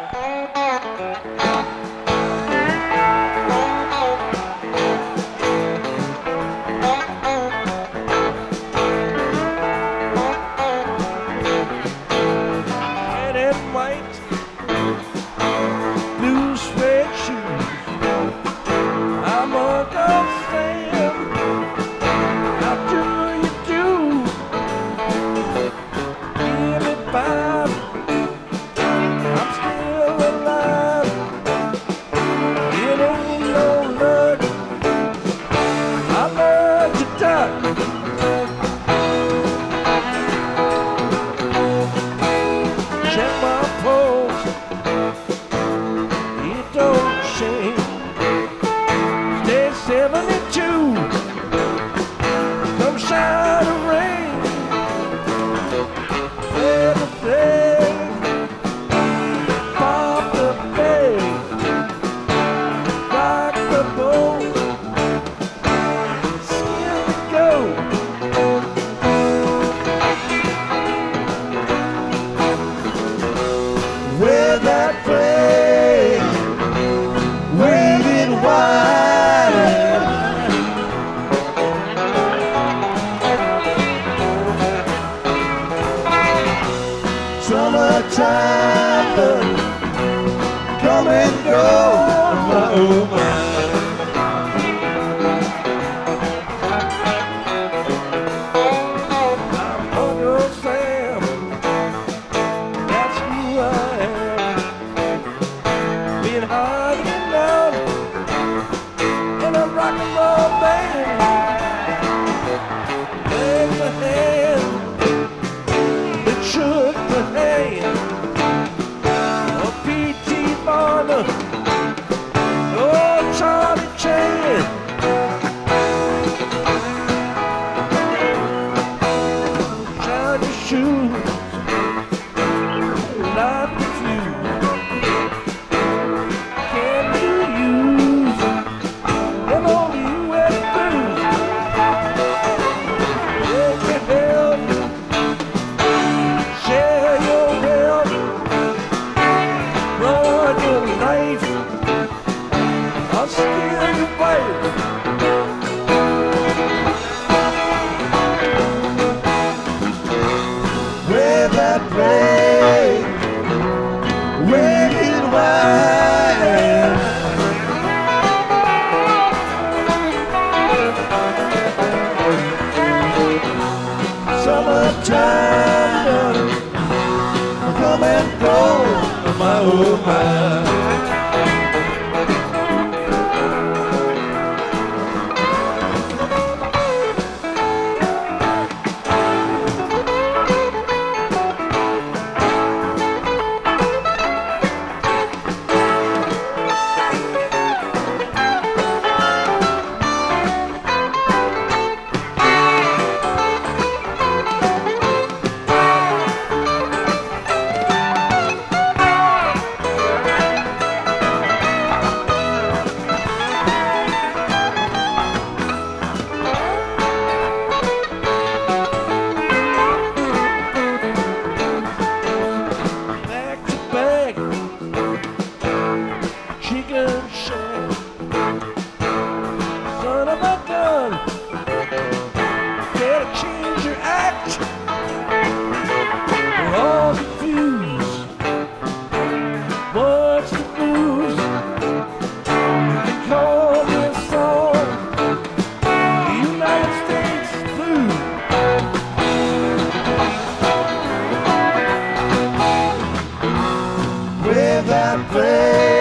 Red and white, blue suede shoes. I'm understand. How do you do? Give me five. I'm still alive. It ain't no luck. I learned to duck. Check my pulse. It don't shake. Stay 72. Come shine or rain. Play the flag. Pop the bag. Rock the boat. Skin the goat. Wear that flag. Wave it wide. Summertime, come and go, oh my. I'm Uncle Sam, that's who I am. Being hard and down in a rock and roll band. There's a hand that shook the hand of P.T. Barnum, oh Charlie Chan. Shine your shoes, light the fuse. Can you use them old U.S. blues? They can help share your help, run your life, I'll steal your wife. Wear that flag, wave it wide. Summertime, come and go, my oh my. Back to back, chicken shack. Son of a gun, better change your act. We're all confused. What's the news? They call this song the United States Blues. Wear that flag.